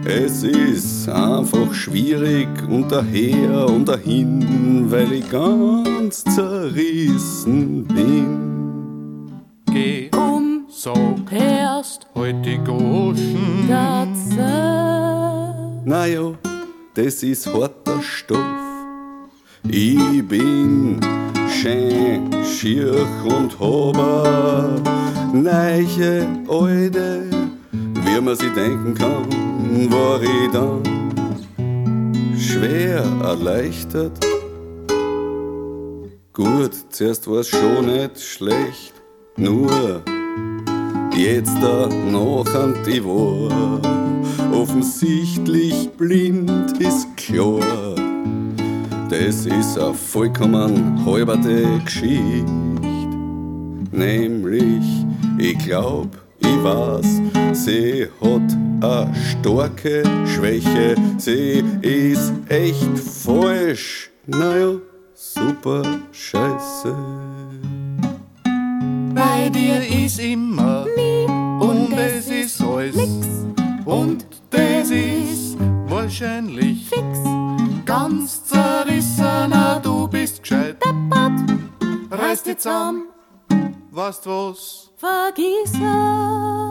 Es ist einfach schwierig und daher und dahin, weil ich ganz zerrissen bin. Geh, sag, Erst halt die Goschen. Naja, das ist harter Stoff. Ich bin schön, schier und hab neiche alte, wie man sich denken kann, war ich dann schwer erleichtert. Gut, zuerst war's schon nicht schlecht, nur jetzt da nachher die war offensichtlich blind, ist klar. Das ist eine vollkommen halberte Geschichte. Nämlich, ich glaub, ich weiß, sie hat a starke Schwäche. Sie ist echt falsch. Naja, super scheiße. Bei dir ist immer und es ist alles und das ist wahrscheinlich fix, ganz zerrissener. Du bist gescheit, deppert, reiß dich zusammen, weißt was? vergiss es.